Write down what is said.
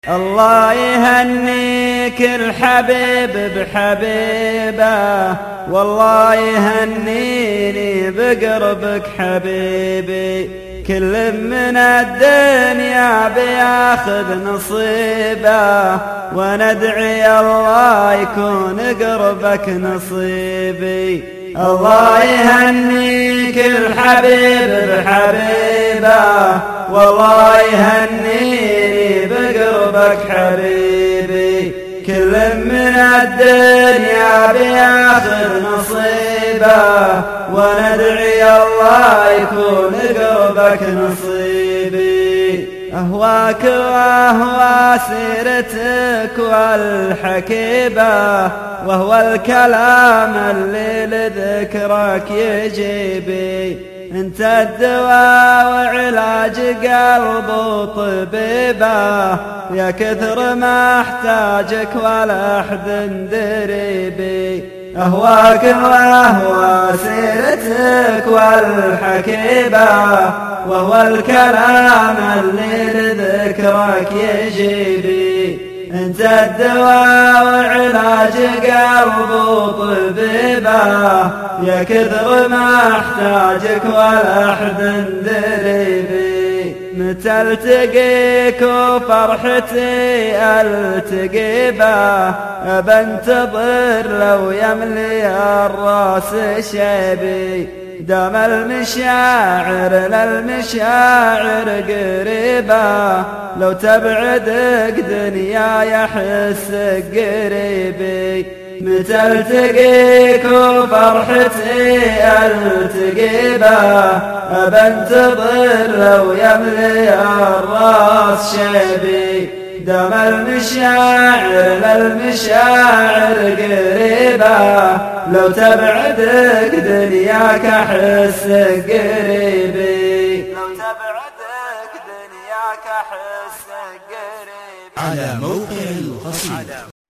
الله يهنيك الحبيب بحبيبه، والله يهنيني بقربك حبيبي. كل من الدنيا بياخذ نصيبه، وندعي الله يكون قربك نصيبي. الله يهنيك الحبيب بحبيبه، والله يهنيني بقربك حبيبي. كل من الدنيا بياخذ نصيبه، وندعي الله يكون قربك نصيبي. أهواك وأهوى سيرتك والحكيبة، وهو الكلام اللي لذكرك يجيبي. انت الدواء وعلاج قلب وطبيبه، يا كثر ما احتاجك ولا احد دريبي. اهواك واهوى سيرتك والحكيبه، وهو الكلام اللي لذكرك يجيبي. انت الدواء وعلاج قلب وطبيبه، يا كثر ما احتاجك ولا احد دريبي. متى التقيك وفرحتي التقي به، بنتظر لو يملي الراس شيبي. دام المشاعر للمشاعر قريبة، لو تبعدك دنيا يحسك قريبي. متى التقيك وفرحتي التقي به، بنتظر لو يملي الراس شيبي. دام المشاعر للمشاعر قريبة، لو تبعدك دنياك احسك قريبي. لو تبعدك دنياك احسك قريبي. على موقع القصيدة.